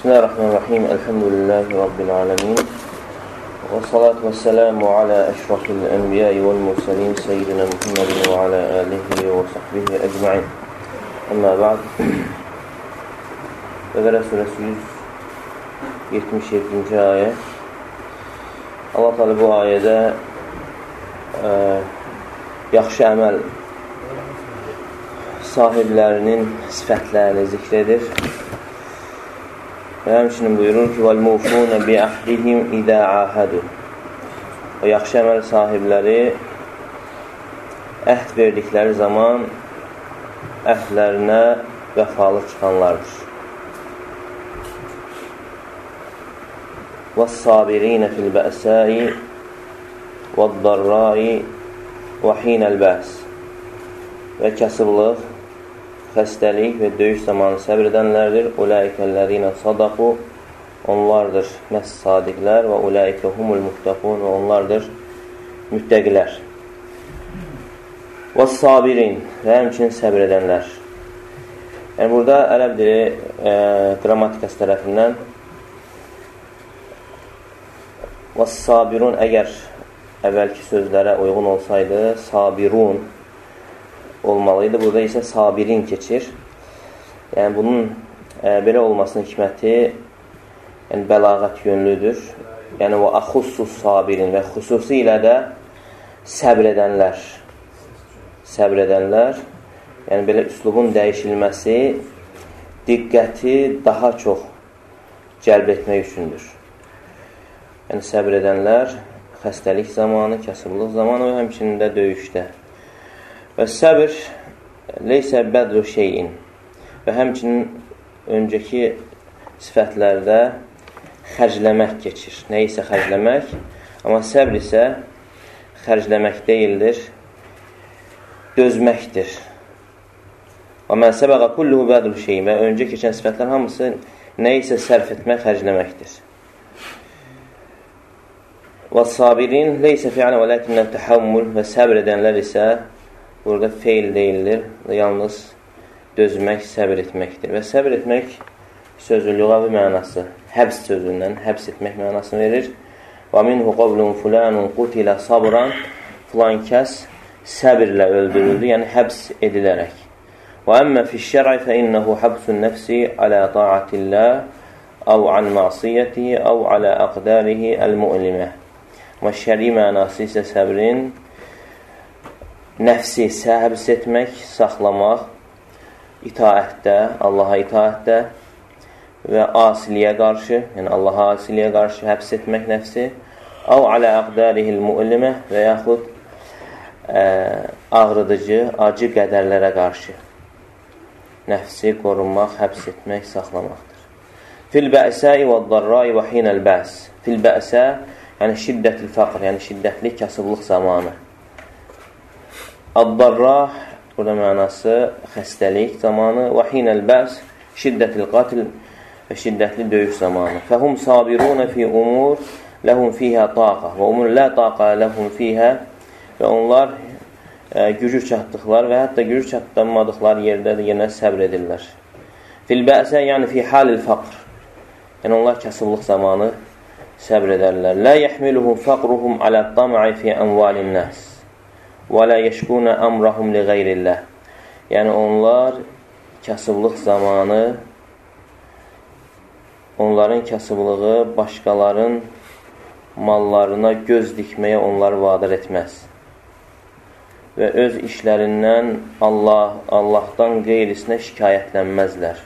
Bismillahirrahmanirrahim. Elhamdülillahi Rabbil alemin. Və salatu və selamu alə əşrafil ənbiyai vəl mursalin seyyidina Muhammedin və alə alihi və sahbihi əcma'in. Əmmə ba'd. Bəqərə surəsi 177-ci ayə. Allah Teala bu ayədə yaxşı əməl sahiblərinin sifətlərini zikr edir. Və həmçinin buyurur ki, وَالْمُوفُونَ بِأَحْدِهِمْ إِذَا عَاهَدُوا. O yaxşı əməl sahibləri əhd verdikləri zaman əhdlərinə vəfalı çıxanlardır. وَالصَّابِرِينَ فِي الْبَأْسَاءِ وَالضَّرَّاءِ وَحِينَ الْبَأْسِ. Və kasıblıq, xəstəlik və döyüş zamanı səbr edənlərdir. Ulaikəl-ləzīnə sadaqu, onlardır məhz sadiqlər və ulaikə humul muttaqun, və onlardır müttəqilər. Və sabirin, və həmçinin səbr edənlər. Yəni, burada ərəb dili qrammatikası tərəfindən və sabirun əgər əvvəlki sözlərə uyğun olsaydı, sabirun olmalıydı. Burada isə sabirin keçir. Yəni, bunun belə olmasının hikməti bəlağət yönlüdür. Yəni, və əxussus sabirin və xüsusilə də səbr edənlər. Səbr edənlər, yəni belə üslubun dəyişilməsi diqqəti daha çox cəlb etmək üçündür. Yəni, səbr edənlər xəstəlik zamanı, kasıblıq zamanı və həmçinin də döyüşdə. Və səbr leysə bədru şeyin, və həmçinin öncəki sifətlərdə xərcləmək keçir. Nəyisə xərcləmək, amma səbr isə xərcləmək deyildir, dözməkdir. Və mən səbəqə kulluhu bədru şeyin, və öncə keçən sifətlər hamısı nəyisə sərf etmək, xərcləməkdir. Və sabirin leysə fi'lə və ləkinnən təhammül, və səbr edənlər isə burada feil deyildir, yalnız dözmək, səbr etməkdir. Və səbr etmək sözü lüğəvi mənası, həbs sözündən həbs etmək mənasını verir. Və minhu qavlun fulanun qutilə sabran, filan kəs səbirlə öldürüldü, yəni həbs edilərək. Və əmmə fiş-şər'i fə innəhu həbsun nəfsi alə ta'atillah əv an məsiyyətihi əv alə əqdarihi əl-mu'limə. Və şəri mənası isə səbrin nəfsi həbs etmək, saxlamaq, itaətdə, Allaha itaətdə və asiliyə qarşı, yəni Allaha asiliyə qarşı həbs etmək nəfsi, əv alə əqdarihil mu'limə, və yaxud ağrıdıcı, acı qədərlərə qarşı nəfsi qorunmaq, həbs etmək, saxlamaqdır. Fil-bə'səi və darrai və hinəl-bəs. Fil-bə'sə, yəni şiddətil fəqr, yəni şiddətli kasıblıq zamanı. Ad-darrah, burada mənası xəstəlik zamanı, və hinəl-bəs, şiddətil qatil və şiddətli döyüş zamanı. Fəhum sabirunə fi umur, ləhum fiyhə taqa, və umur lə taqa ləhum fiyhə, və onlar gücü çatdıqlar və hətta gücü çatdırmadıqlar yerdə də yenə səbr edirlər. Fil-bəsə, yəni fi halil fəqr, yəni onlar kasıblıq zamanı səbr edərlər. Lə yəhmiluhum fəqruhum alə-tam'i fi əmvalin nəs. Və lə yeşkunə əmrahum li qeyrilləh. Yəni, onlar kasıblıq zamanı, onların kasıblığı başqaların mallarına göz dikməyə onları vadar etməz. Və öz işlərindən Allahdan qeyrisinə şikayətlənməzlər.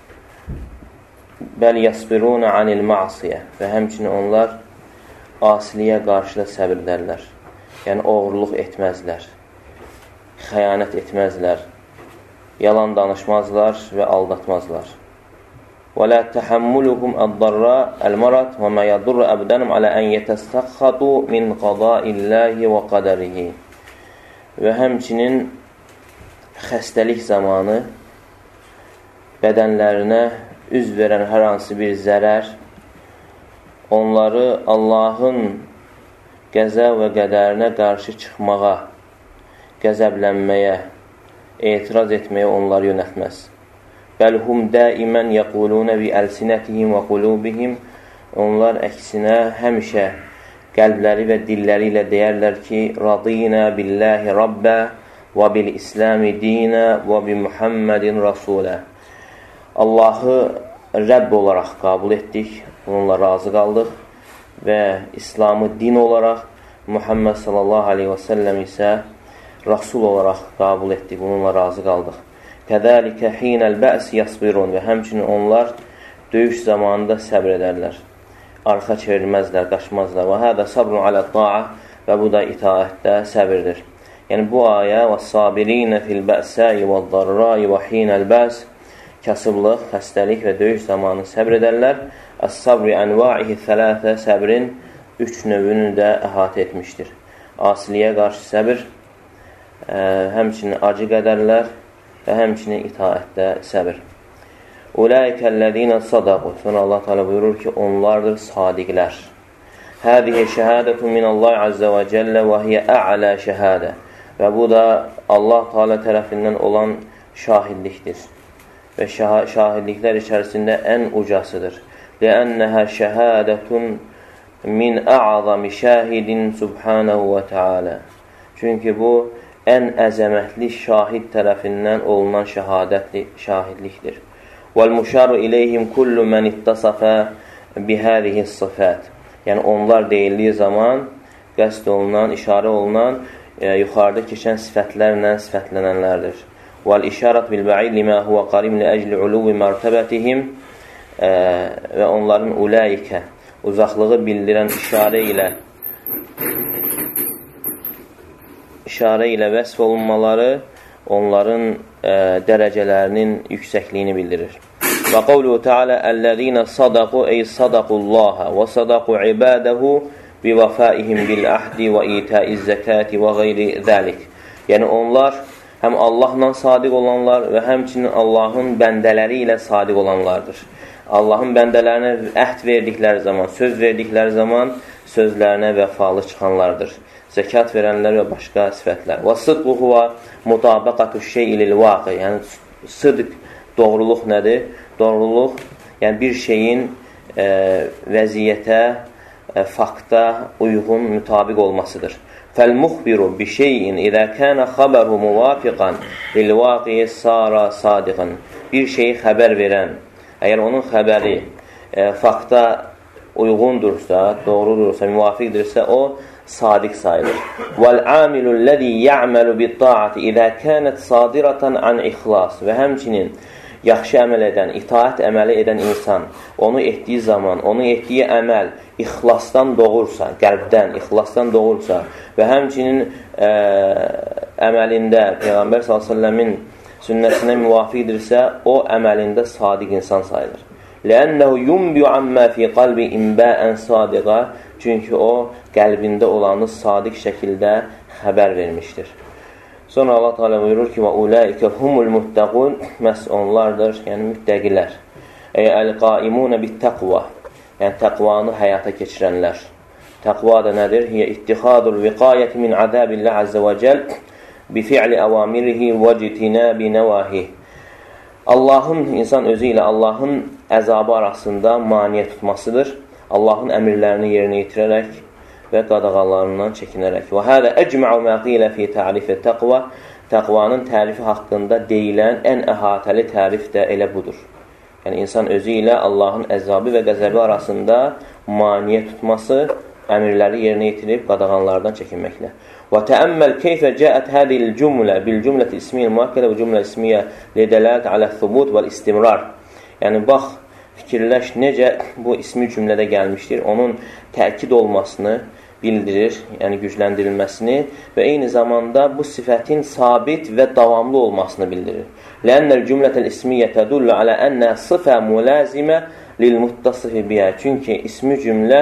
Bəl yasbirunə anil ma'siyə. Və həmçinin onlar asiliyə qarşı da səbr edərlər. Yəni, oğurluq etməzlər, xəyanət etməzlər, yalan danışmazlar və aldatmazlar. Və lə təhəmmuluhum əd-darra əl-marat və mə yadurru əbdənum alə ən yətəstəxxatu min qadaillahi və qədərihi. Və həmçinin xəstəlik zamanı bədənlərinə üz verən hər hansı bir zərər, onları Allahın qəzə və qədərinə qarşı çıxmağa, qəzəblənməyə, etiraz etməyə onları yönətməz. Bəlhum daimən yəquluna bi əlsinətihim və qulubihim. Onlar əksinə həmişə qəlbləri və dilləri ilə deyərlər ki, radina billahi rabbə və bil islami dinə və bi Muhammedin rasulə. Allahı Rəbb olaraq qəbul etdik, onunla razı qaldıq və İslamı din olaraq, Muhammed sallallahu aleyhi və səlləm isə Rasul olaraq qəbul etdik, onunla razı qaldıq. Kəzəlikə hinəl bəs yasbirun və həmçinin onlar döyüş zamanında səbr edərlər. Arxa çevirməzlər, qaçmazlar. Və hədə sabrun alə ta'a və bu da itaətdə səbirdir. Yəni bu ayə və sabirinə fil bəsəyi və darrai və hinəl bəs kasıblıq, xəstəlik və döyüş zamanı səbr edərlər. Əs-sabri ənvaihi thələthə səbrin 3 növünü də əhatə etmişdir. Asiliyə qarşı səbir, həmçinin acı qədərlər və həmçinin itaətdə səbir. Ulaikəl-ləzīnə sadaqu. Sonra Allah Teala buyurur ki, onlardır sadiqlər. Həzihi şəhədətun minallahi azza və cəllə və hiyə ə'lə şəhədə. Və bu da Allah Teala tərəfindən olan şahidlikdir. Və şahidliklər içərisində ən ucasıdır. Ləənnəhə şəhədətun min ə'zami şəhidin subhanahu və teala. Çünki bu, ən əzəmətli şahid tərəfindən olunan şahidlikdir. وَالْمُشَارُ إِلَيْهِمْ كُلُّ مَنِ اِتَّصَفَ بِهَذِهِ الصِّفَاتِ. Yəni onlar deyildiyi zaman qəsd olunan, işarə olunan, yuxarıda keçən sifətlərlə sifətlənənlərdir. وَالْإِشَارَةُ بِالْبَعِيدِ لِمَا هُوَ قَرِيمٌ لِأَجْلِ عُلُوِّ مَرْتَبَتِهِمْ. Və onların ulaikə, uzaqlığı bildirən işarə ilə vəsf olunmaları onların dərəcələrinin yüksəkliyini bildirir. Və qavluhu Teala əl-ləzīnə sadaqu ey sadaqullaha və sadaqu ibadəhu bi vəfaihim bil əhdi və itaiz zəkati və qeyri zəlik. Yəni onlar həm Allahla sadiq olanlar və həmçinin Allahın bəndələri ilə sadiq olanlardır. Allahın bəndələrinə əhd verdikləri zaman, söz verdikləri zaman sözlərinə vəfalı çıxanlardır. Zəkat verənlər və başqa sifətlər. Və sıdquhu və mutabaqatu şey'i lil vaqi. Yəni sıdq, doğruluq nədir? Doğruluq, yəni bir şeyin vəziyyətə, fakta uyğun, mütabiq olmasıdır. Fəl-muxbiru bi şeyin izə kənə xəbəru muvafiqan lil vaqi sara sadiqan. Bir şeyi xəbər verən, əgər onun xəbəri fakta uyğundursa, doğrudursa, müvafiqdirsə, o sadiq sayılır. Vəl-amilullezî ya'malu bit-ta'ati izə kânət sadiratan an ixlas. Və həmçinin yaxşı əməl edən, itaat əməli edən insan onu etdiyi zaman, onu etdiyi əməl ixlasdan doğursa, qəlbdən ixlasdan doğursa və həmçinin əməlində Peyğəmbər s.ə.v-in sünnəsinə müvafiqdirsə, o əməlində sadiq insan sayılır. Ləənnəhu yumbiu ammə fi qalbi imbən sadiqa. Çünki o, qəlbində olanı sadiq şəkildə xəbər vermişdir. Sonra Allah Teala buyurur ki, وَاُولَٰئِكَ هُمُ الْمُتَّقُونَ. Məhz onlardır, yəni müttəqilər. Əl-qaimunə bit-təqva. Yəni təqvanı həyata keçirənlər. Təqva da nədir? Hiyə ittixadul viqayəti min əzəbilləh əzzə və cəl bi-fi'li əvamirihi və citinəbi nəvahih. Allahın, insan özü ilə Allahın əzabı arasında maniyə tutmasıdır. Allahın əmirlərini yerinə yetirərək və qadağalarından çəkinərək. Və hədə əcmə'u mə qilə fi tərifə təqva. Təqvanın tərifi haqqında deyilən ən əhatəli tərif də elə budur. Yəni, insan özü ilə Allahın əzabı və qəzəbi arasında maniyə tutması, əmirləri yerinə yetirib qadağanlardan çəkinməklə. Və təəmməl keyfə cəət hədil cümlə bil-cümləti ismiyyəl müəkkədə və cümlə ismiyyə lidələt alə-thubut vəl-istimrar. Yəni, bax, fikirləş necə bu ismi cümlədə gəlmişdir, onun təkid olmasını bildirir, yəni gücləndirilməsini və eyni zamanda bu sifətin sabit və davamlı olmasını bildirir. Lənnəl cümlətəl ismiyyə tədullu alə ənnə sıfə mülazimə lil-muttasifi biyyə. Çünki ismi cümlə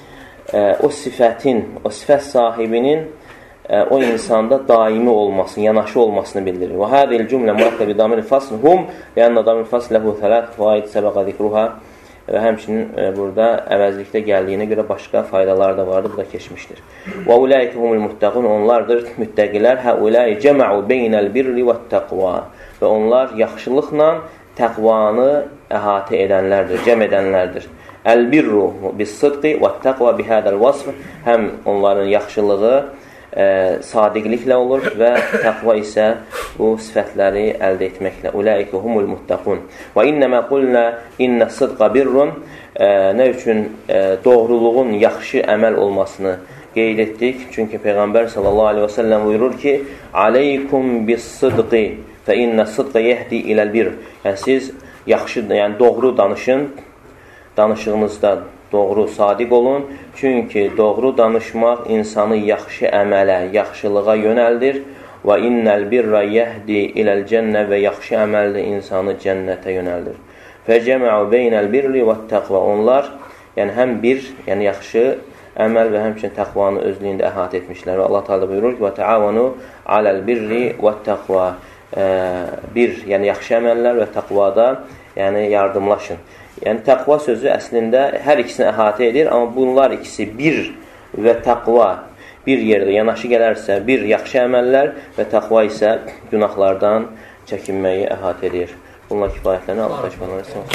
o sifət sahibinin o insanda daimi olmasını, yanaşı olmasını bildirir. Və hədil cümlə mürəkkəbi damir fasl hum lənnə damir fasl ləhu thələt faid səbəqə zikruha. Və həmçinin burada əvəzlikdə gəldiyinə görə başqa faydalar da vardır, bu da keçmişdir. Və uləikə humul muttəqun, onlardır müttəqilər. Hə uləi cəmə'u beynəl birri və təqva. Və onlar yaxşılıqla təqvanı əhatə edənlərdir, cəm edənlərdir. Əl-birru bis-sidqi və-təqva bihədəl vasf. Həm onların yaxşılığı sadiqliklə olur və təqva isə bu sifətləri əldə etməklə. Ulaika humul muttaqun. Və innəmə qulna innas-sidqa birrun. Nə üçün doğruluğun yaxşı əməl olmasını qeyd etdik? Çünki Peyğəmbər sallallahu əleyhi və səlləm buyurur ki: "Aleykum bis-sidqi fe innas-sidqa yehdi iləl-birr." Yəni siz yaxşı, yəni doğru danışın. Danışığınızda doğru, sadiq olun. Çünki doğru danışmaq insanı yaxşı əmələ, yaxşılığa yönəldir. Və innəl birra yehdi iləl-cənnə. Və yaxşı əməl də insanı cənnətə yönəldir. Fəcəməu beynəl birri və təqva. Onlar, yəni həm bir, yəni yaxşı əməl və həmçinin təqvanı özlüyündə əhatə etmişlər. Və Allah Teala buyurur ki: "Və təavanu aləl birri və təqva." Bir, yəni yaxşı əməllər və təqvada, yəni yardımlaşın. Yəni təqva sözü əslində hər ikisini əhatə edir, amma bunlar ikisi bir və təqva bir yerdə yanaşı gələrsə, bir yaxşı əməllər və təqva isə günahlardan çəkinməyi əhatə edir. Bununla kifayətlənir. Allah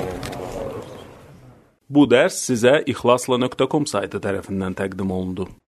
təşəkkür. Bu dərs sizə ixlasla.com saytı tərəfindən təqdim olundu.